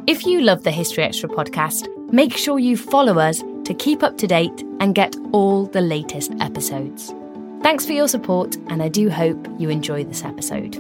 If you love the History Extra podcast, make sure you follow us to keep up to date and get all the latest episodes. Thanks for your support, and I do hope you enjoy this episode.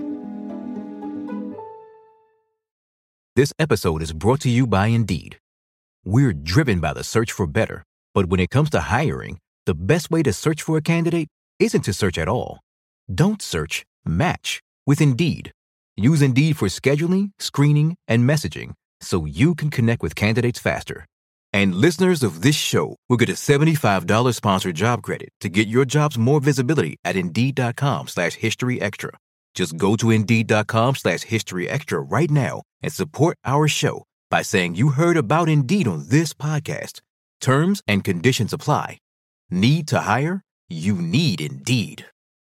This episode is brought to you by Indeed. We're driven by the search for better, but when it comes to hiring, the best way to search for a candidate isn't to search at all. Don't search, match with Indeed. Use Indeed for scheduling, screening, and messaging so you can connect with candidates faster. And listeners of this show will get a $75 sponsored job credit to get your jobs more visibility at Indeed.com/historyextra. Just go to Indeed.com/historyextra right now and support our show by saying you heard about Indeed on this podcast. Terms and conditions apply. Need to hire? You need Indeed.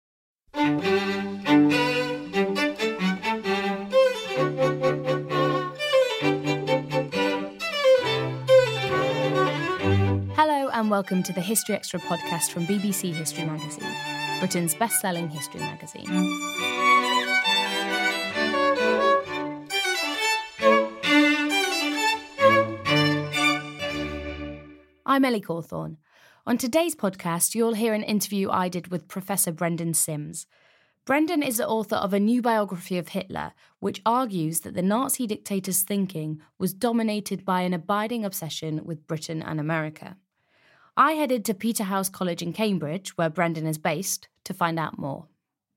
Hello and welcome to the History Extra podcast from BBC History Magazine, Britain's best-selling history magazine. I'm Ellie Cawthorne. On today's podcast, you'll hear an interview I did with Professor Brendan Sims. Brendan is the author of a new biography of Hitler, which argues that the Nazi dictator's thinking was dominated by an abiding obsession with Britain and America. I headed to Peterhouse College in Cambridge, where Brendan is based, to find out more.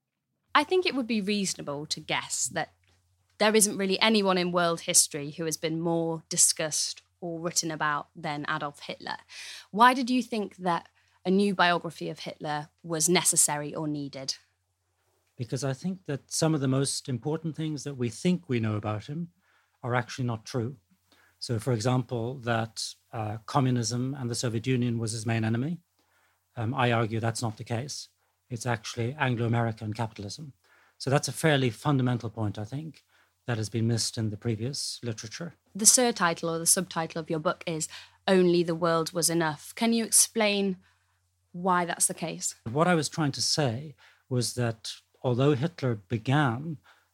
I think it would be reasonable to guess that there isn't really anyone in world history who has been more discussed or written about than Adolf Hitler. Why did you think that a new biography of Hitler was necessary or needed? Because I think that some of the most important things that we think we know about him are actually not true. So, for example, that communism and the Soviet Union was his main enemy. I argue that's not the case. It's actually Anglo-American capitalism. So that's a fairly fundamental point, I think, that has been missed in the previous literature. The surtitle or the subtitle of your book is Only the World Was Enough. Can you explain why that's the case? What I was trying to say was that although Hitler began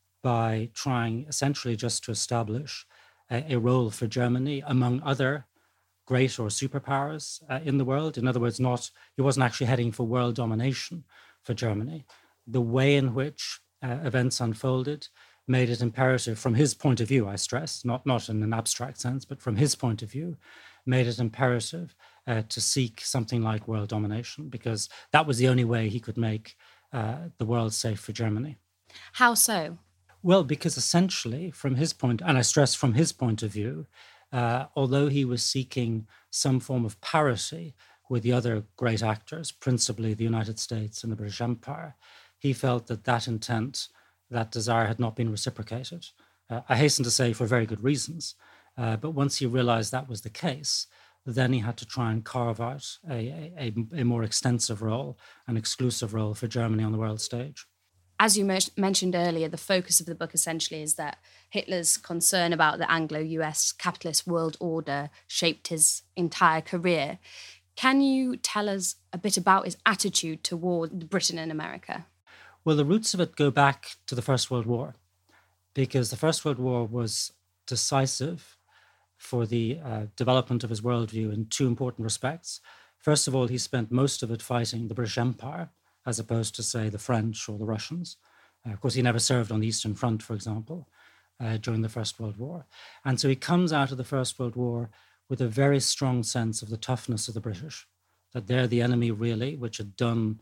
by trying essentially just to establish a role for Germany among other great or superpowers in the world, in other words, he wasn't actually heading for world domination for Germany, the way in which events unfolded made it imperative, from his point of view, I stress, not in an abstract sense, but from his point of view, made it imperative to seek something like world domination, because that was the only way he could make the world safe for Germany. How so? Well, because essentially, from his point, and I stress from his point of view, although he was seeking some form of parity with the other great actors, principally the United States and the British Empire, he felt that intent, that desire had not been reciprocated. I hasten to say for very good reasons, but once he realized that was the case, then he had to try and carve out a more extensive role, an exclusive role for Germany on the world stage. As you mentioned earlier, the focus of the book essentially is that Hitler's concern about the Anglo-US capitalist world order shaped his entire career. Can you tell us a bit about his attitude toward Britain and America? Well, the roots of it go back to the First World War, because the First World War was decisive for the development of his worldview in two important respects. First of all, he spent most of it fighting the British Empire, as opposed to, say, the French or the Russians. Of course, he never served on the Eastern Front, for example, during the First World War. And so he comes out of the First World War with a very strong sense of the toughness of the British, that they're the enemy, really, which had done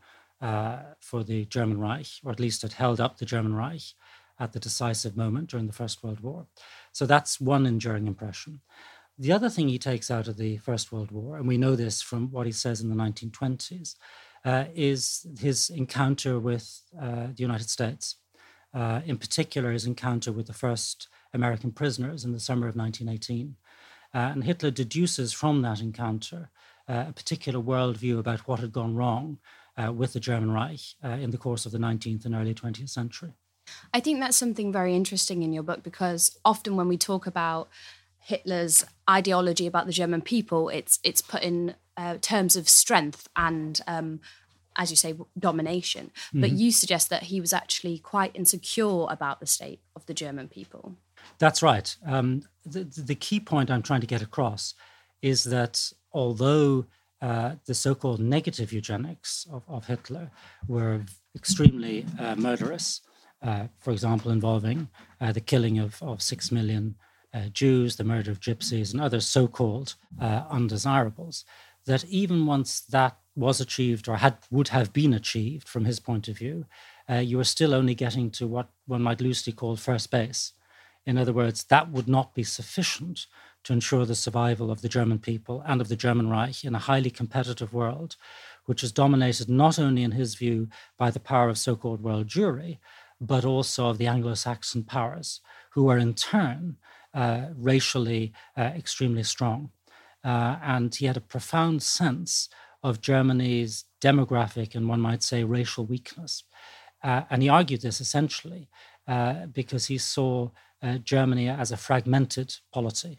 for the German Reich, or at least had held up the German Reich at the decisive moment during the First World War. So that's one enduring impression. The other thing he takes out of the First World War, and we know this from what he says in the 1920s, is his encounter with the United States. In particular, his encounter with the first American prisoners in the summer of 1918. And Hitler deduces from that encounter a particular worldview about what had gone wrong with the German Reich in the course of the 19th and early 20th century. I think that's something very interesting in your book, because often when we talk about Hitler's ideology about the German people, it's put in terms of strength and, as you say, domination. But you suggest that he was actually quite insecure about the state of the German people. That's right. The key point I'm trying to get across is that although the so-called negative eugenics of Hitler were extremely murderous, for example, involving the killing of 6 million Jews, the murder of gypsies, and other so-called undesirables, that even once that was achieved or would have been achieved from his point of view, you are still only getting to what one might loosely call first base. In other words, that would not be sufficient to ensure the survival of the German people and of the German Reich in a highly competitive world, which is dominated not only, in his view, by the power of so-called world Jewry, but also of the Anglo-Saxon powers, who are in turn racially extremely strong. And he had a profound sense of Germany's demographic and, one might say, racial weakness. And he argued this essentially because he saw Germany as a fragmented polity,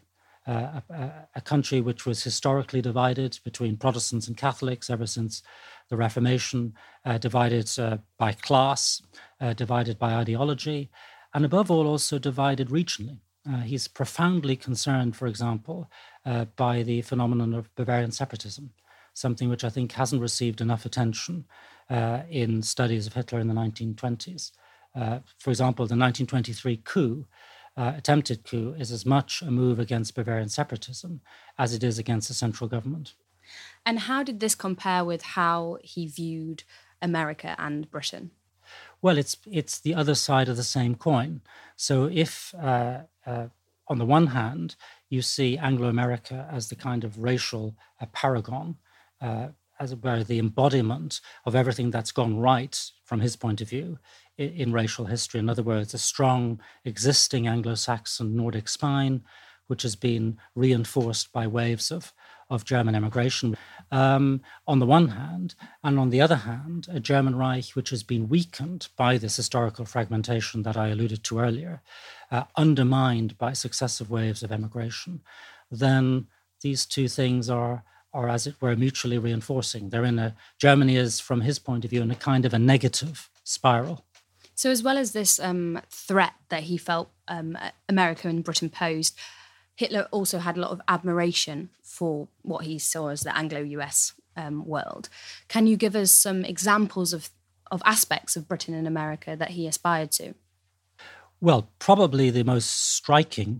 a country which was historically divided between Protestants and Catholics ever since the Reformation, divided by class, divided by ideology, and above all also divided regionally. He's profoundly concerned, for example, by the phenomenon of Bavarian separatism, something which I think hasn't received enough attention in studies of Hitler in the 1920s. For example, the 1923 coup, attempted coup, is as much a move against Bavarian separatism as it is against the central government. And how did this compare with how he viewed America and Britain? Well, it's the other side of the same coin. So if, on the one hand, you see Anglo-America as the kind of racial paragon, as it were, the embodiment of everything that's gone right from his point of view in racial history. In other words, a strong existing Anglo-Saxon Nordic spine, which has been reinforced by waves of German emigration, on the one hand, and on the other hand, a German Reich which has been weakened by this historical fragmentation that I alluded to earlier, undermined by successive waves of emigration, then these two things are, as it were, mutually reinforcing. Germany is, from his point of view, in a kind of a negative spiral. So as well as this threat that he felt America and Britain posed, Hitler also had a lot of admiration for what he saw as the Anglo-US world. Can you give us some examples of aspects of Britain and America that he aspired to? Well, probably the most striking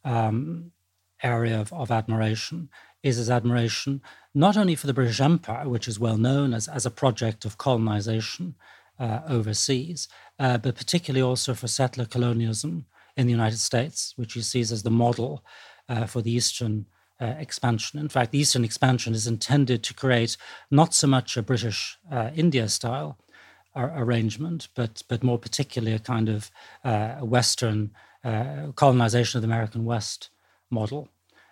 area of admiration is his admiration not only for the British Empire, which is well known as a project of colonization overseas, but particularly also for settler colonialism in the United States, which he sees as the model for the Eastern expansion. In fact, the Eastern expansion is intended to create not so much a British India-style arrangement, but more particularly a kind of Western colonization of the American West model.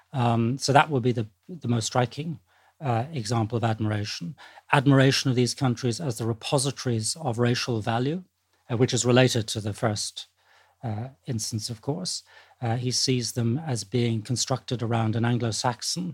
So that would be the most striking example of admiration. Admiration of these countries as the repositories of racial value, which is related to the first instance, of course. He sees them as being constructed around an Anglo-Saxon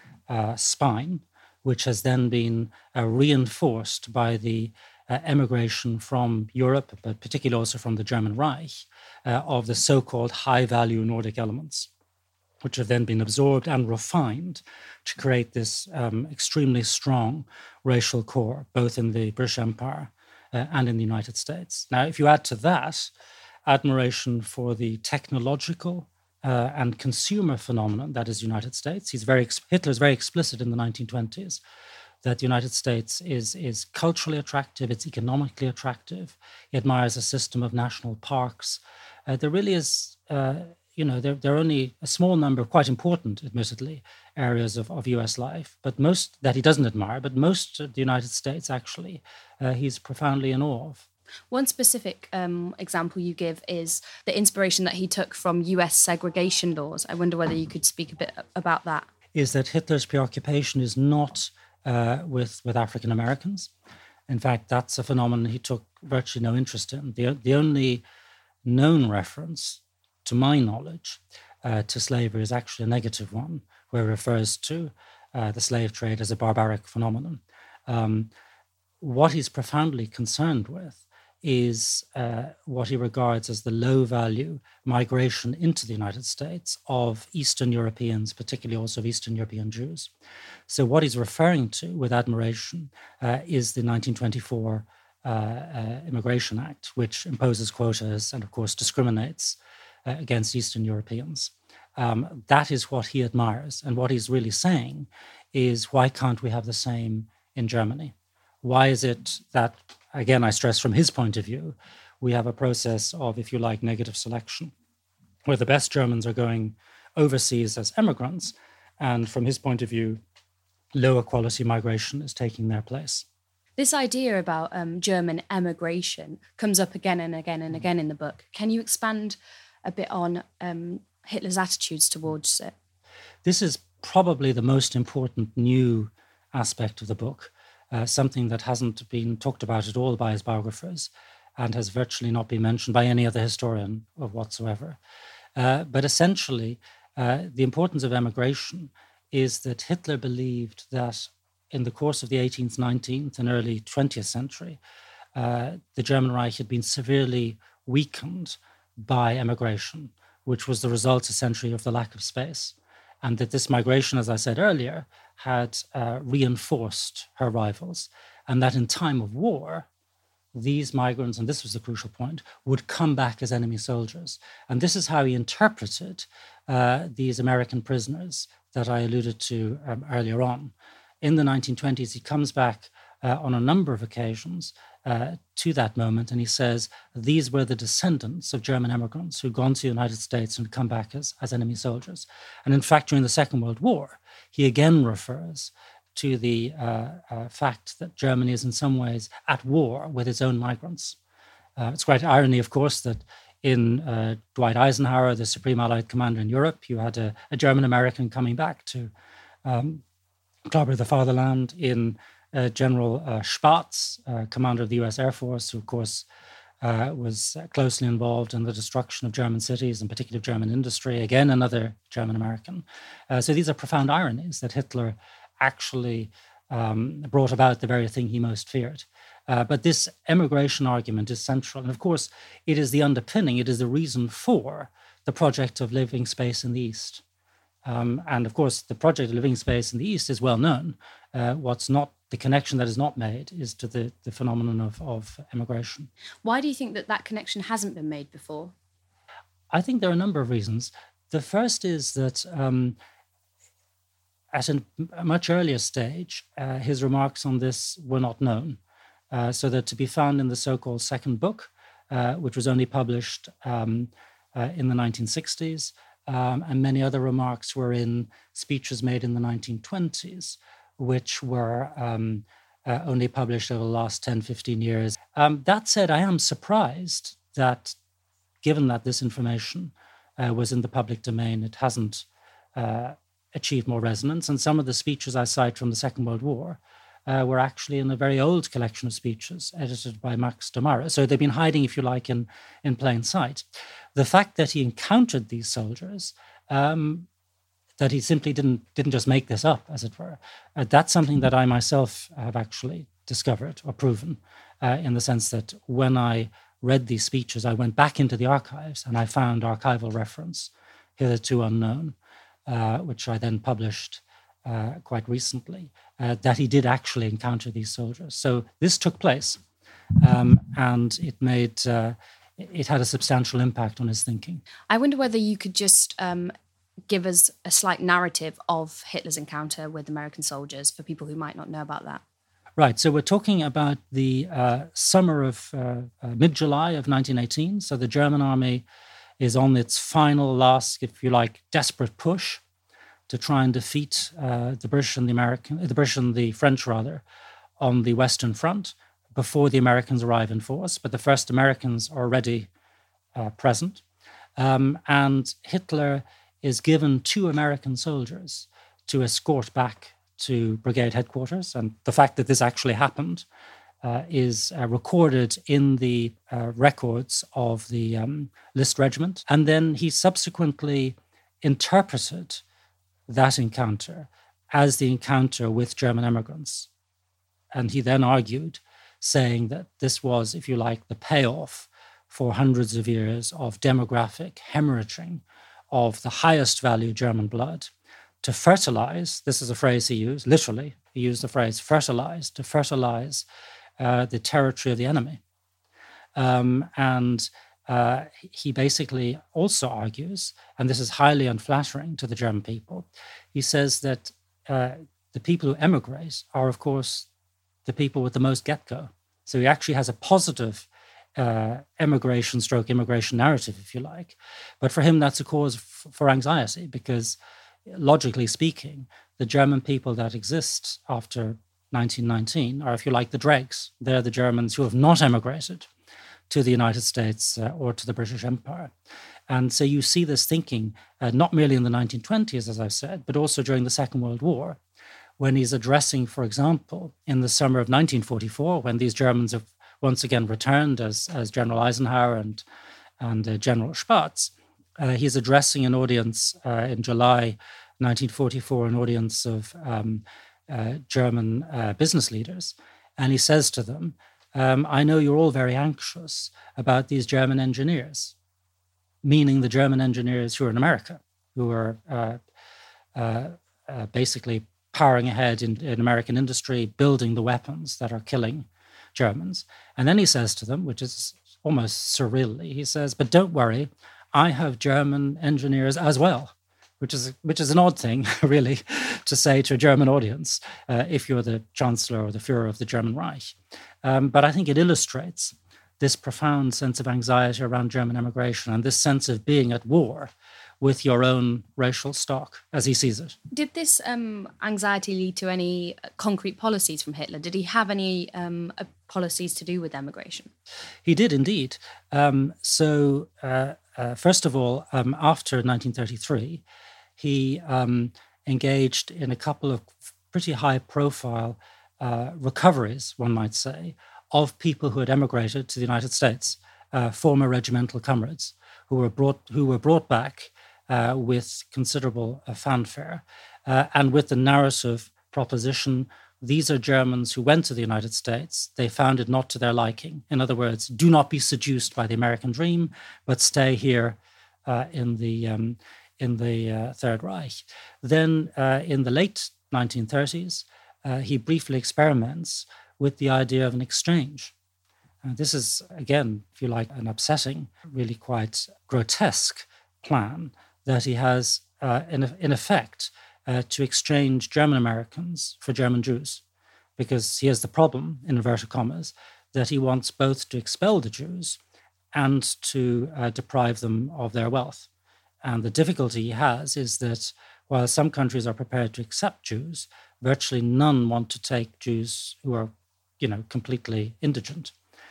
spine, which has then been reinforced by the emigration from Europe, but particularly also from the German Reich, of the so-called high-value Nordic elements, which have then been absorbed and refined to create this extremely strong racial core, both in the British Empire and in the United States. Now, if you add to that admiration for the technological and consumer phenomenon that is the United States, Hitler is very explicit in the 1920s that the United States is culturally attractive, it's economically attractive. He admires a system of national parks. There really is, there are only a small number of quite important, admittedly, areas of US life, but most that he doesn't admire, but most of the United States, actually, he's profoundly in awe of. One specific example you give is the inspiration that he took from US segregation laws. I wonder whether you could speak a bit about that. Is that Hitler's preoccupation is not with African Americans. In fact, that's a phenomenon he took virtually no interest in. The only known reference, to my knowledge, to slavery is actually a negative one, where it refers to the slave trade as a barbaric phenomenon. What he's profoundly concerned with is what he regards as the low-value migration into the United States of Eastern Europeans, particularly also of Eastern European Jews. So what he's referring to with admiration is the 1924 Immigration Act, which imposes quotas and, of course, discriminates against Eastern Europeans. That is what he admires. And what he's really saying is, why can't we have the same in Germany? Why is it that, again, I stress from his point of view, we have a process of, if you like, negative selection, where the best Germans are going overseas as immigrants, and from his point of view, lower quality migration is taking their place. This idea about German emigration comes up again and again and again in the book. Can you expand a bit on Hitler's attitudes towards it? This is probably the most important new aspect of the book, something that hasn't been talked about at all by his biographers and has virtually not been mentioned by any other historian of whatsoever. But essentially, the importance of emigration is that Hitler believed that in the course of the 18th, 19th, and early 20th century, the German Reich had been severely weakened by emigration, which was the result essentially of the lack of space. And that this migration, as I said earlier, had reinforced her rivals. And that in time of war, these migrants, and this was the crucial point, would come back as enemy soldiers. And this is how he interpreted these American prisoners that I alluded to earlier on. In the 1920s, he comes back on a number of occasions to that moment, and he says these were the descendants of German immigrants who'd gone to the United States and come back as enemy soldiers. And in fact, during the Second World War, he again refers to the fact that Germany is in some ways at war with its own migrants. It's quite irony, of course, that in Dwight Eisenhower, the Supreme Allied Commander in Europe, you had a German-American coming back to clobber the fatherland. In General Spaatz, commander of the US Air Force, who, of course, was closely involved in the destruction of German cities, and particularly of German industry, again, another German-American. So these are profound ironies that Hitler actually brought about the very thing he most feared. But this emigration argument is central. And of course, it is the underpinning, it is the reason for the project of living space in the East. And of course, the project of living space in the East is well known. What's not, the connection that is not made is to the phenomenon of emigration. Why do you think that connection hasn't been made before? I think there are a number of reasons. The first is that at a much earlier stage, his remarks on this were not known. So they're to be found in the so-called second book, which was only published in the 1960s. And many other remarks were in speeches made in the 1920s, which were only published over the last 10, 15 years. That said, I am surprised that, given that this information was in the public domain, it hasn't achieved more resonance. And some of the speeches I cite from the Second World War were actually in a very old collection of speeches edited by Max Domara. So they've been hiding, if you like, in plain sight. The fact that he encountered these soldiers, that he simply didn't just make this up, as it were, that's something that I myself have actually discovered or proven, in the sense that when I read these speeches, I went back into the archives and I found archival reference, hitherto unknown, which I then published quite recently, that he did actually encounter these soldiers. So this took place, and it had a substantial impact on his thinking. I wonder whether you could just give us a slight narrative of Hitler's encounter with American soldiers for people who might not know about that. Right. So we're talking about the summer of mid-July of 1918. So the German army is on its final, last, if you like, desperate push to try and defeat the British and the French, on the Western Front before the Americans arrive in force. But the first Americans are already present. And Hitler is given 2 American soldiers to escort back to brigade headquarters. And the fact that this actually happened is recorded in the records of the List Regiment. And then he subsequently interpreted that encounter as the encounter with German immigrants. And he then argued, saying that this was, if you like, the payoff for hundreds of years of demographic hemorrhaging of the highest value German blood to fertilize. This is a phrase he used, literally. He used the phrase fertilize, to fertilize the territory of the enemy. And he basically also argues, and this is highly unflattering to the German people, he says that the people who emigrate are, of course, the people with the most get-go. So he actually has a positive immigration narrative, if you like. But for him, that's a cause for anxiety because, logically speaking, the German people that exist after 1919 are, if you like, the dregs. They're the Germans who have not emigrated to the United States or to the British Empire. And so you see this thinking not merely in the 1920s, as I've said, but also during the Second World War, when he's addressing, for example, in the summer of 1944, when these Germans have once again returned as General Eisenhower and General Spaatz, he's addressing an audience in July 1944, an audience of German business leaders. And he says to them, I know you're all very anxious about these German engineers, meaning the German engineers who are in America, who are basically powering ahead in American industry, building the weapons that are killing Germans. And then he says to them, which is almost surreally, he says, but don't worry, I have German engineers as well, which is an odd thing, really, to say to a German audience if you're the Chancellor or the Führer of the German Reich. But I think it illustrates this profound sense of anxiety around German emigration and this sense of being at war with your own racial stock, as he sees it. Did this anxiety lead to any concrete policies from Hitler? Did he have any policies to do with emigration? He did indeed. First of all, after 1933, he engaged in a couple of pretty high-profile recoveries, one might say, of people who had emigrated to the United States, former regimental comrades who were brought back with considerable fanfare, and with the narrative proposition, these are Germans who went to the United States. They found it not to their liking. In other words, do not be seduced by the American dream, but stay here in the Third Reich. Then, in the late 1930s, he briefly experiments with the idea of an exchange. This is, again, if you like, an upsetting, really quite grotesque plan that he has, in effect, to exchange German Americans for German Jews, because he has the problem, in inverted commas, that he wants both to expel the Jews and to deprive them of their wealth. And the difficulty he has is that while some countries are prepared to accept Jews, virtually none want to take Jews who are, completely indigent.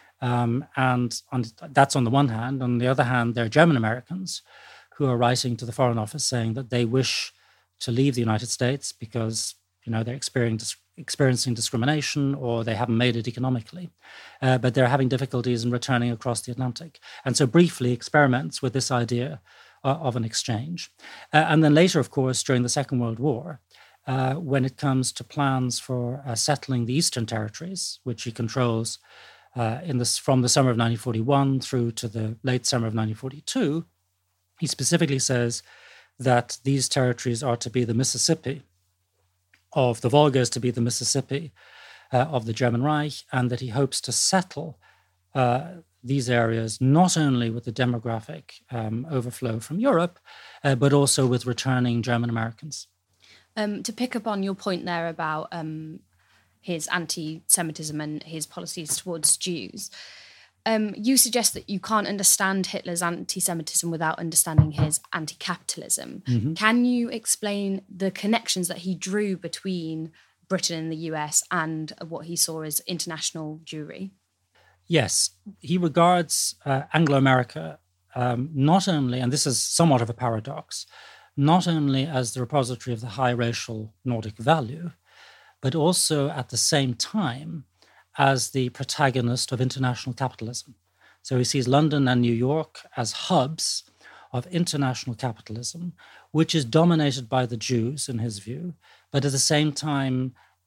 That's on the one hand. On the other hand, there are German Americans who are writing to the Foreign Office saying that they wish to leave the United States because, they're experiencing discrimination or they haven't made it economically. But they're having difficulties in returning across the Atlantic. And so briefly experiments with this idea of an exchange. And then later, of course, during the Second World War, when it comes to plans for settling the Eastern Territories, which he controls from the summer of 1941 through to the late summer of 1942, he specifically says that these territories are to be the Mississippi of the Volga, is to be the Mississippi of the German Reich, and that he hopes to settle these areas not only with the demographic overflow from Europe, but also with returning German Americans. To pick up on your point there about his anti-Semitism and his policies towards Jews, you suggest that you can't understand Hitler's anti-Semitism without understanding his anti-capitalism. Mm-hmm. Can you explain the connections that he drew between Britain and the US and what he saw as international Jewry? Yes, he regards Anglo-America not only, and this is somewhat of a paradox, not only as the repository of the high racial Nordic value, but also at the same time as the protagonist of international capitalism. So he sees London and New York as hubs of international capitalism, which is dominated by the Jews, in his view, but at the same time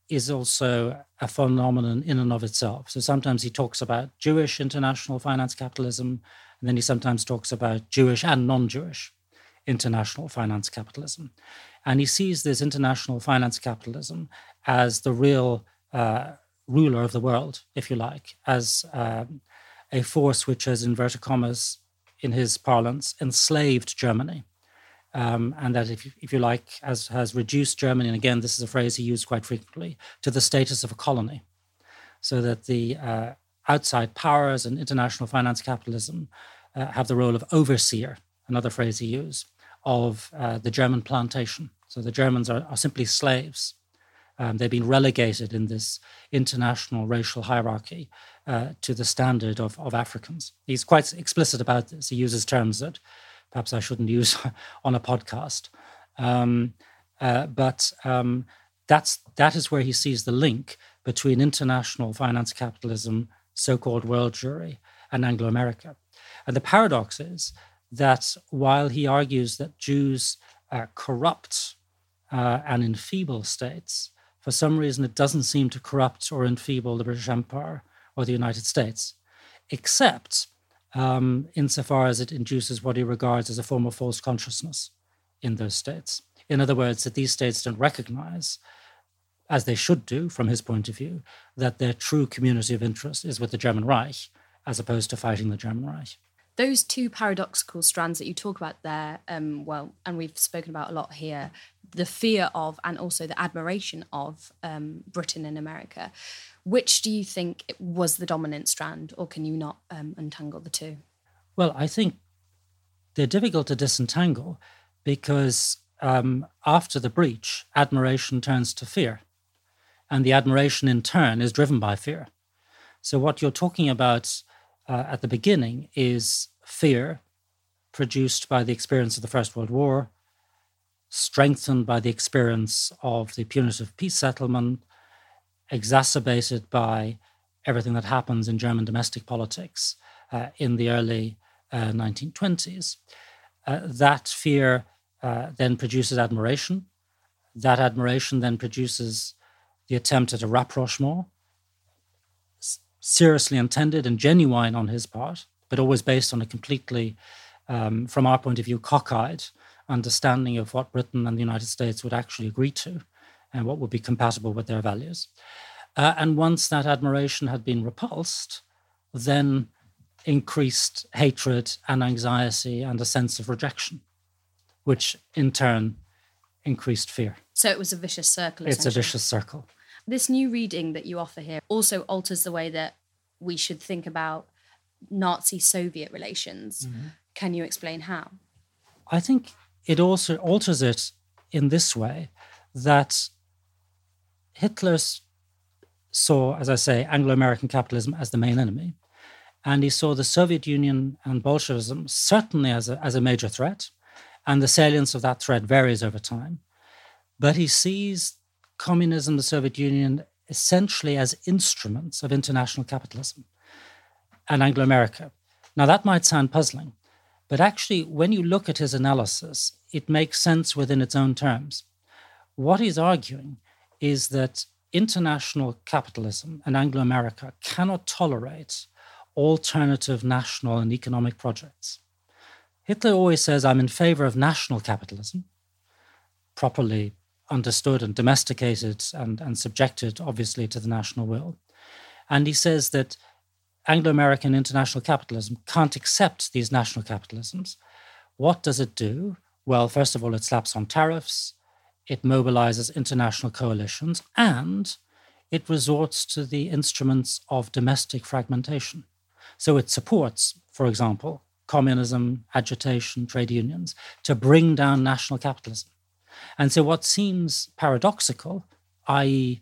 is also a phenomenon in and of itself. So sometimes he talks about Jewish international finance capitalism, and then he sometimes talks about Jewish and non-Jewish international finance capitalism. And he sees this international finance capitalism as the real ruler of the world, if you like, as a force which has, inverted commas, in his parlance, enslaved Germany. And that, if you like, has reduced Germany, and again, this is a phrase he used quite frequently, to the status of a colony. So that the outside powers and international finance capitalism have the role of overseer, another phrase he used, of the German plantation. So the Germans are simply slaves. They've been relegated in this international racial hierarchy to the standard of Africans. He's quite explicit about this. He uses terms that perhaps I shouldn't use on a podcast. But that is where he sees the link between international finance capitalism, so-called world Jewry, and Anglo-America. And the paradox is that while he argues that Jews corrupt and enfeeble states, for some reason it doesn't seem to corrupt or enfeeble the British Empire or the United States, except insofar as it induces what he regards as a form of false consciousness in those states. In other words, that these states don't recognize, as they should do from his point of view, that their true community of interest is with the German Reich, as opposed to fighting the German Reich. Those two paradoxical strands that you talk about there, and we've spoken about a lot here, the fear of and also the admiration of Britain and America. Which do you think was the dominant strand, or can you not untangle the two? Well, I think they're difficult to disentangle because after the breach, admiration turns to fear. And the admiration in turn is driven by fear. So what you're talking about at the beginning is fear produced by the experience of the First World War, strengthened by the experience of the punitive peace settlement, exacerbated by everything that happens in German domestic politics in the early 1920s. That fear then produces admiration. That admiration then produces the attempt at a rapprochement, seriously intended and genuine on his part, but always based on a completely, from our point of view, cockeyed understanding of what Britain and the United States would actually agree to and what would be compatible with their values. And once that admiration had been repulsed, then increased hatred and anxiety and a sense of rejection, which in turn increased fear. So it was a vicious circle. It's a vicious circle. This new reading that you offer here also alters the way that we should think about Nazi-Soviet relations. Mm-hmm. Can you explain how? I think it also alters it in this way, that Hitler saw, as I say, Anglo-American capitalism as the main enemy, and he saw the Soviet Union and Bolshevism certainly as a major threat, and the salience of that threat varies over time. But he sees communism, the Soviet Union, essentially as instruments of international capitalism and Anglo-America. Now, that might sound puzzling, but actually, when you look at his analysis, it makes sense within its own terms. What he's arguing is that international capitalism and Anglo-America cannot tolerate alternative national and economic projects. Hitler always says, I'm in favor of national capitalism, properly understood and domesticated and subjected, obviously, to the national will. And he says that Anglo-American international capitalism can't accept these national capitalisms. What does it do? Well, first of all, it slaps on tariffs, it mobilizes international coalitions, and it resorts to the instruments of domestic fragmentation. So it supports, for example, communism, agitation, trade unions, to bring down national capitalism. And so what seems paradoxical, i.e.,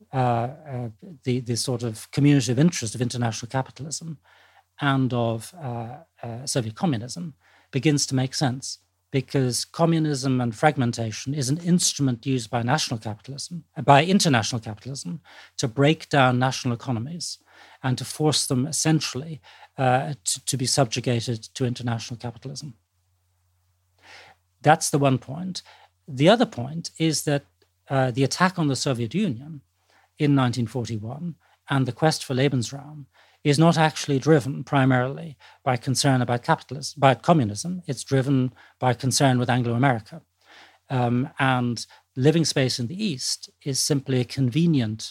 the sort of community of interest of international capitalism and of Soviet communism, begins to make sense, because communism and fragmentation is an instrument used by national capitalism, by international capitalism, to break down national economies and to force them essentially to be subjugated to international capitalism. That's the one point. The other point is that the attack on the Soviet Union in 1941 and the quest for Lebensraum is not actually driven primarily by concern about communism. It's driven by concern with Anglo-America. And living space in the East is simply a convenient,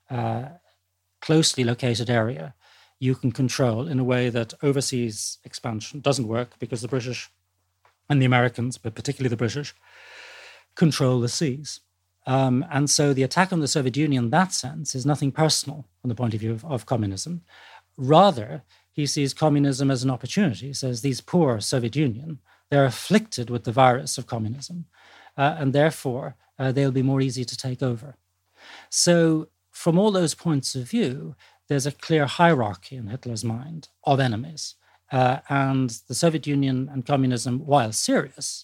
closely located area you can control in a way that overseas expansion doesn't work, because the British and the Americans, but particularly the British, control the seas. And so the attack on the Soviet Union in that sense is nothing personal from the point of view of communism. Rather, he sees communism as an opportunity. He says these poor Soviet Union, they're afflicted with the virus of communism, and therefore they'll be more easy to take over. So from all those points of view, there's a clear hierarchy in Hitler's mind of enemies. And the Soviet Union and communism, while serious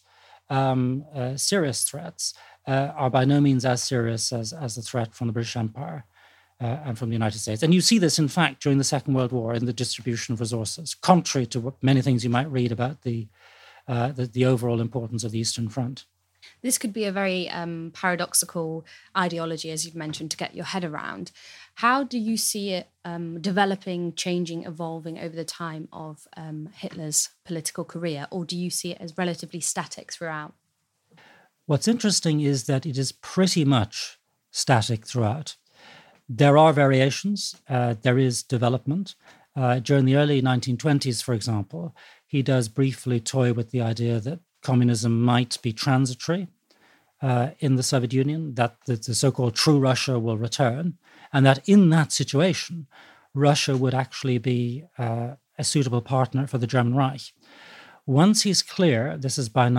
threats, are by no means as serious as the threat from the British Empire and from the United States. And you see this, in fact, during the Second World War in the distribution of resources, contrary to many things you might read about the overall importance of the Eastern Front. This could be a very paradoxical ideology, as you've mentioned, to get your head around. How do you see it developing, changing, evolving over the time of Hitler's political career? Or do you see it as relatively static throughout? What's interesting is that it is pretty much static throughout. There are variations. There is development. During the early 1920s, for example, he does briefly toy with the idea that communism might be transitory in the Soviet Union, that the so-called true Russia will return, and that in that situation, Russia would actually be a suitable partner for the German Reich. Once he's clear, this is by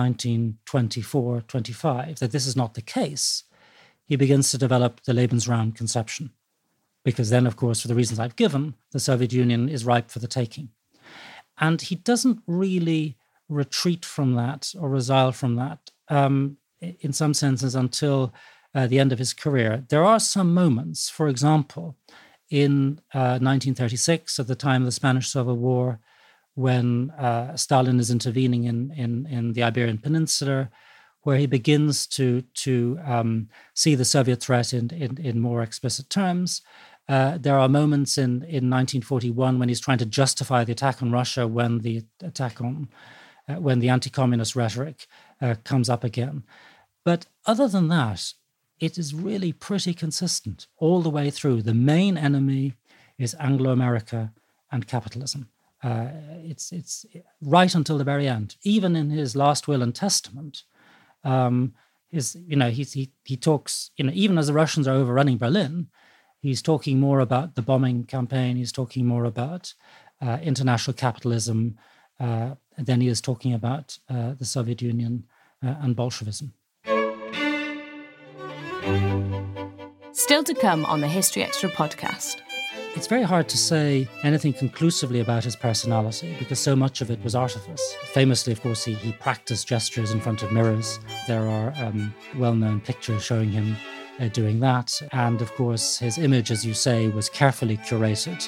1924-25, that this is not the case, he begins to develop the Lebensraum conception. Because then, of course, for the reasons I've given, the Soviet Union is ripe for the taking. And he doesn't really retreat from that or resile from that in some senses until the end of his career. There are some moments, for example, in 1936, at the time of the Spanish Civil War, when Stalin is intervening in the Iberian Peninsula, where he begins to see the Soviet threat in more explicit terms. There are moments in 1941 when he's trying to justify the attack on Russia, when the anti-communist rhetoric comes up again. But other than that, it is really pretty consistent all the way through. The main enemy is Anglo-America and capitalism. It's right until the very end. Even in his last will and testament, he talks, even as the Russians are overrunning Berlin, he's talking more about the bombing campaign. He's talking more about international capitalism than he is talking about the Soviet Union and Bolshevism. Still to come on the History Extra podcast. It's very hard to say anything conclusively about his personality because so much of it was artifice. Famously, of course, he practiced gestures in front of mirrors. There are well-known pictures showing him doing that. And of course, his image, as you say, was carefully curated.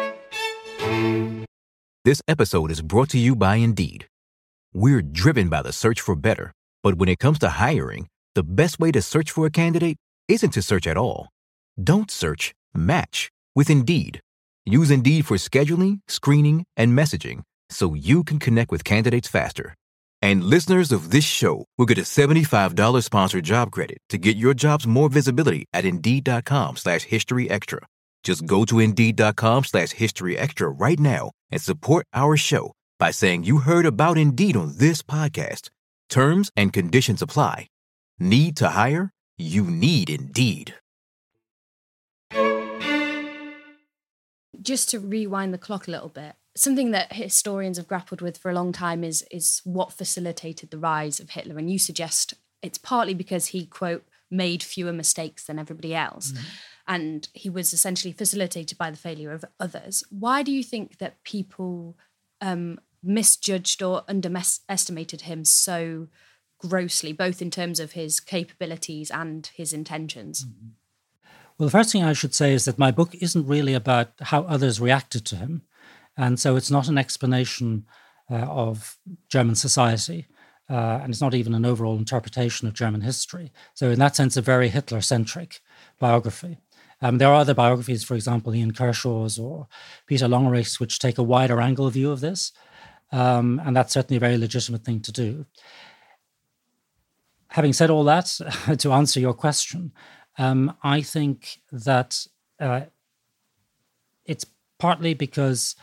This episode is brought to you by Indeed. We're driven by the search for better, but when it comes to hiring, the best way to search for a candidate isn't to search at all. Don't search, match with Indeed. Use Indeed for scheduling, screening, and messaging so you can connect with candidates faster. And listeners of this show will get a $75 sponsored job credit to get your jobs more visibility at Indeed.com/HistoryExtra. Just go to Indeed.com/HistoryExtra right now and support our show by saying you heard about Indeed on this podcast. Terms and conditions apply. Need to hire? You need Indeed. Just to rewind the clock a little bit, something that historians have grappled with for a long time is what facilitated the rise of Hitler. And you suggest it's partly because he, quote, made fewer mistakes than everybody else. Mm-hmm. And he was essentially facilitated by the failure of others. Why do you think that people misjudged or underestimated him so grossly, both in terms of his capabilities and his intentions? Mm-hmm. Well, the first thing I should say is that my book isn't really about how others reacted to him. And so it's not an explanation of German society. And it's not even an overall interpretation of German history. So in that sense, a very Hitler-centric biography. There are other biographies, for example, Ian Kershaw's or Peter Longerich's, which take a wider angle view of this. And that's certainly a very legitimate thing to do. Having said all that, to answer your question, I think that it's partly because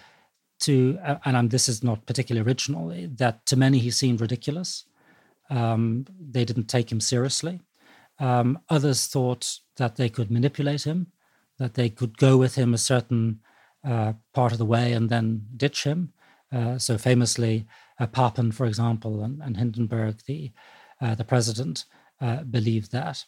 this is not particularly original, that to many he seemed ridiculous. They didn't take him seriously. Others thought that they could manipulate him, that they could go with him a certain part of the way and then ditch him. So famously, Papen, for example, and Hindenburg, the president, believed that.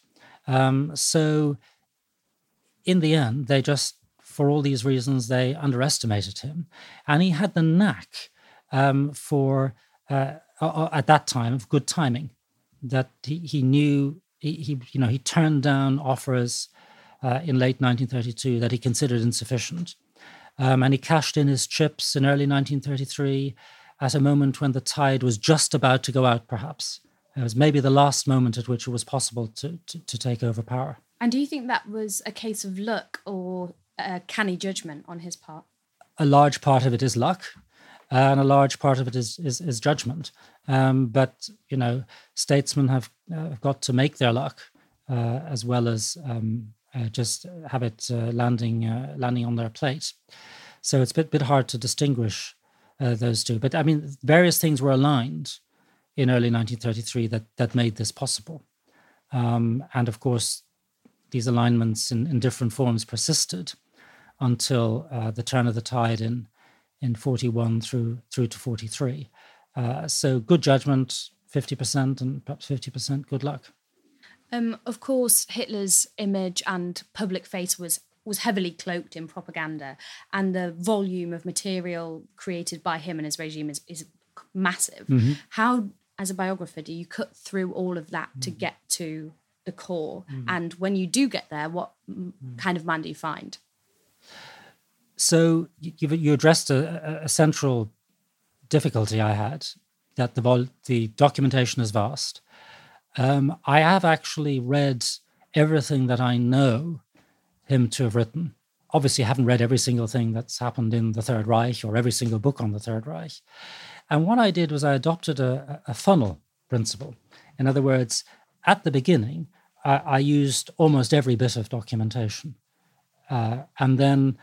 So in the end, they just, for all these reasons, they underestimated him. And he had the knack for, at that time, of good timing, that he knew, he turned down offers in late 1932 that he considered insufficient. And he cashed in his chips in early 1933 at a moment when the tide was just about to go out, perhaps. It was maybe the last moment at which it was possible to take over power. And do you think that was a case of luck or canny judgment on his part? A large part of it is luck, and a large part of it is judgment. But, statesmen have got to make their luck as well as just have it landing on their plate. So it's a bit hard to distinguish those two. But, various things were aligned in early 1933 that made this possible. And, of course, these alignments in different forms persisted until the turn of the tide in 41 through to 43. So good judgment, 50%, and perhaps 50% good luck. Of course, Hitler's image and public face was heavily cloaked in propaganda, and the volume of material created by him and his regime is massive. Mm-hmm. How, as a biographer, do you cut through all of that to get to the core? Mm-hmm. And when you do get there, what kind of man do you find? So you addressed a central difficulty I had, that the documentation is vast. I have actually read everything that I know him to have written. Obviously, I haven't read every single thing that's happened in the Third Reich or every single book on the Third Reich. And what I did was I adopted a funnel principle. In other words, at the beginning, I used almost every bit of documentation. And then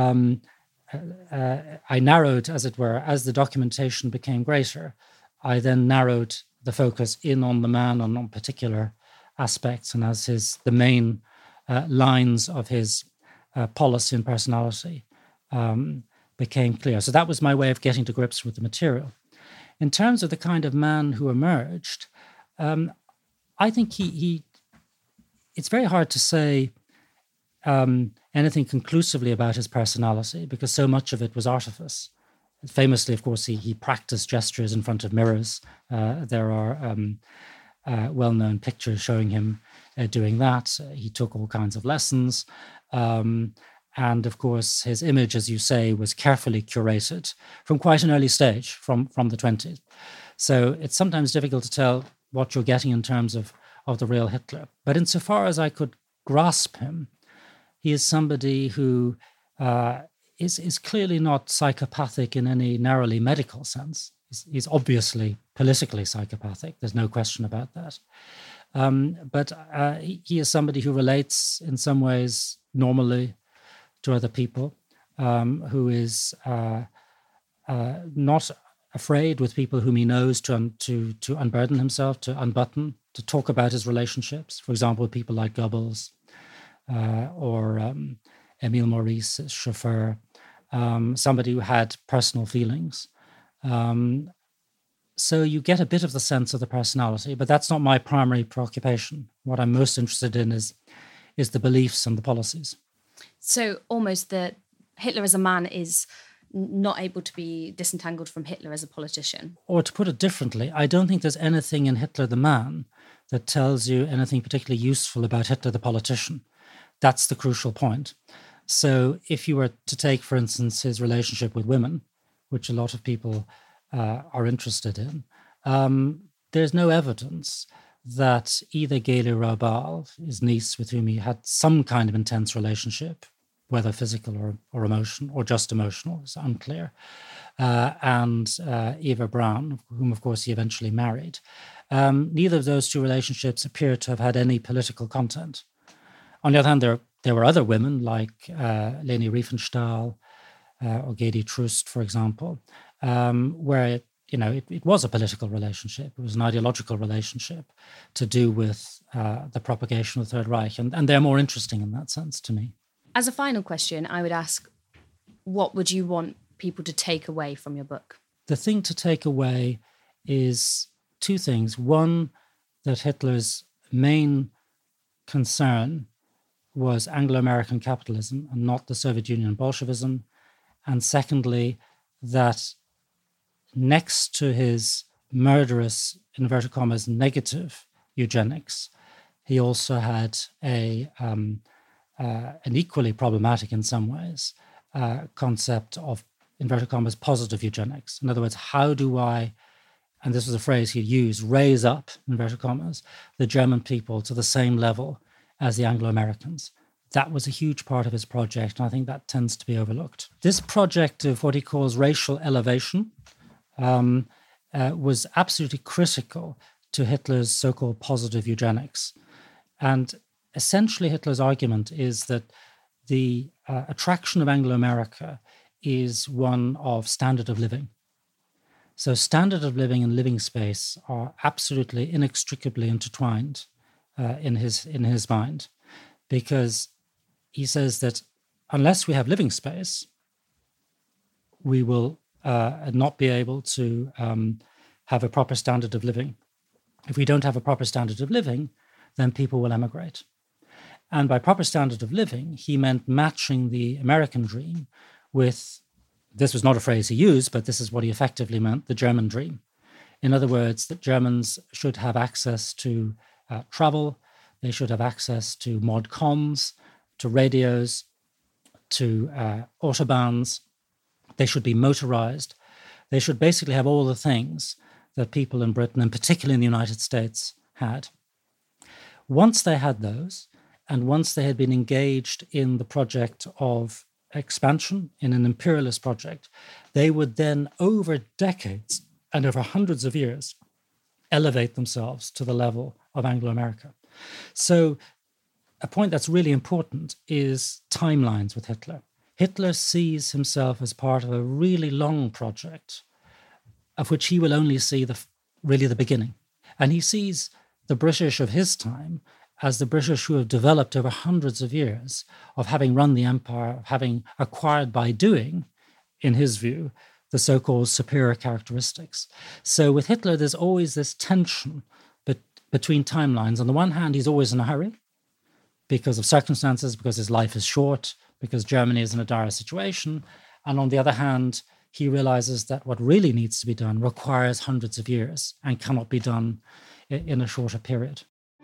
I narrowed, as it were, as the documentation became greater, I then narrowed the focus in on the man on particular aspects, and as the main lines of his policy and personality became clear. So that was my way of getting to grips with the material. In terms of the kind of man who emerged, I think it's very hard to say anything conclusively about his personality, because so much of it was artifice. Famously, of course, he practiced gestures in front of mirrors. There are well-known pictures showing him doing that. He took all kinds of lessons. And, of course, his image, as you say, was carefully curated from quite an early stage, from the 20s. So it's sometimes difficult to tell what you're getting in terms of the real Hitler. But insofar as I could grasp him, he is somebody who is clearly not psychopathic in any narrowly medical sense. He's obviously politically psychopathic. There's no question about that. But he is somebody who relates in some ways normally to other people, who is not afraid with people whom he knows to unburden himself, to unbutton, to talk about his relationships. For example, with people like Goebbels or Emile Maurice, his chauffeur, somebody who had personal feelings. So you get a bit of the sense of the personality, but that's not my primary preoccupation. What I'm most interested in is the beliefs and the policies. So almost that Hitler as a man is not able to be disentangled from Hitler as a politician. Or to put it differently, I don't think there's anything in Hitler the man that tells you anything particularly useful about Hitler the politician. That's the crucial point. So if you were to take, for instance, his relationship with women, which a lot of people are interested in, there's no evidence that either Gayle Raubal, his niece with whom he had some kind of intense relationship, whether physical or emotional, or just emotional, is unclear, and Eva Braun, whom of course he eventually married, neither of those two relationships appear to have had any political content. On the other hand, there were other women like Leni Riefenstahl or Gedi Troost, for example, where it was a political relationship. It was an ideological relationship to do with the propagation of the Third Reich. And they're more interesting in that sense to me. As a final question, I would ask, what would you want people to take away from your book? The thing to take away is two things. One, that Hitler's main concern was Anglo-American capitalism and not the Soviet Union Bolshevism. And secondly, that next to his murderous, inverted commas, negative eugenics, he also had an equally problematic in some ways concept of, inverted commas, positive eugenics. In other words, how do I, and this was a phrase he used, raise up, inverted commas, the German people to the same level as the Anglo-Americans. That was a huge part of his project, and I think that tends to be overlooked. This project of what he calls racial elevation was absolutely critical to Hitler's so-called positive eugenics. And essentially Hitler's argument is that the attraction of Anglo-America is one of standard of living. So standard of living and living space are absolutely inextricably intertwined in his mind, because he says that unless we have living space, we will not be able to have a proper standard of living. If we don't have a proper standard of living, then people will emigrate. And by proper standard of living, he meant matching the American dream with, this was not a phrase he used, but this is what he effectively meant, the German dream. In other words, that Germans should have access to travel, they should have access to mod cons, to radios, to autobahns, they should be motorized, they should basically have all the things that people in Britain, and particularly in the United States, had. Once they had those, and once they had been engaged in the project of expansion, in an imperialist project, they would then, over decades and over hundreds of years, elevate themselves to the level of Anglo-America. So a point that's really important is timelines with Hitler. Hitler sees himself as part of a really long project of which he will only see the beginning. And he sees the British of his time as the British who have developed over hundreds of years of having run the empire, of having acquired by doing, in his view, the so-called superior characteristics. So with Hitler, there's always this tension between timelines. On the one hand, he's always in a hurry because of circumstances, because his life is short, because Germany is in a dire situation. And on the other hand, he realizes that what really needs to be done requires hundreds of years and cannot be done in a shorter period.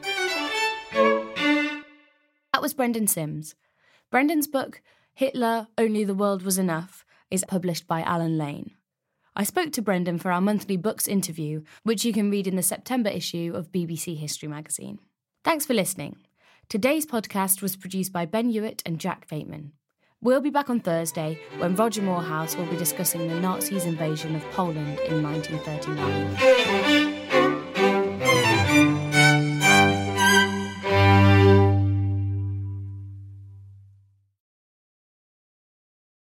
That was Brendan Sims. Brendan's book, Hitler, Only the World Was Enough, is published by Alan Lane. I spoke to Brendan for our monthly books interview, which you can read in the September issue of BBC History magazine. Thanks for listening. Today's podcast was produced by Ben Hewitt and Jack Bateman. We'll be back on Thursday when Roger Moorhouse will be discussing the Nazis' invasion of Poland in 1939.